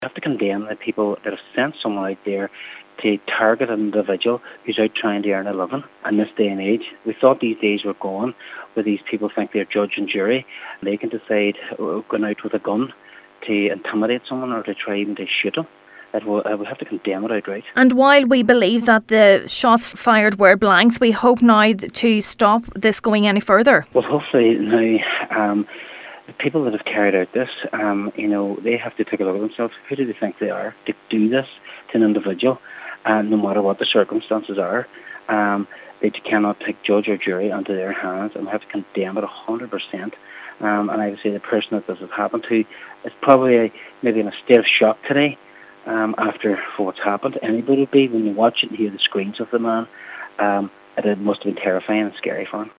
have to condemn the people that have sent someone out there to target an individual who's out trying to earn a living in this day and age. We thought these days were gone, where these people think they're judge and jury. They can decide going out with a gun to intimidate someone or to try even to shoot them. We have to condemn it outright. And while we believe that the shots fired were blanks, we hope now to stop this going any further. Well, hopefully now the people that have carried out this, they have to take a look at themselves. Who do they think they are to do this to an individual? No matter what the circumstances are, they cannot take judge or jury into their hands, and we have to condemn it 100%. And I would say the person that this has happened to is probably maybe in a state of shock today after what's happened. Anybody would be when you watch it and hear the screams of the man. It must have been terrifying and scary for him.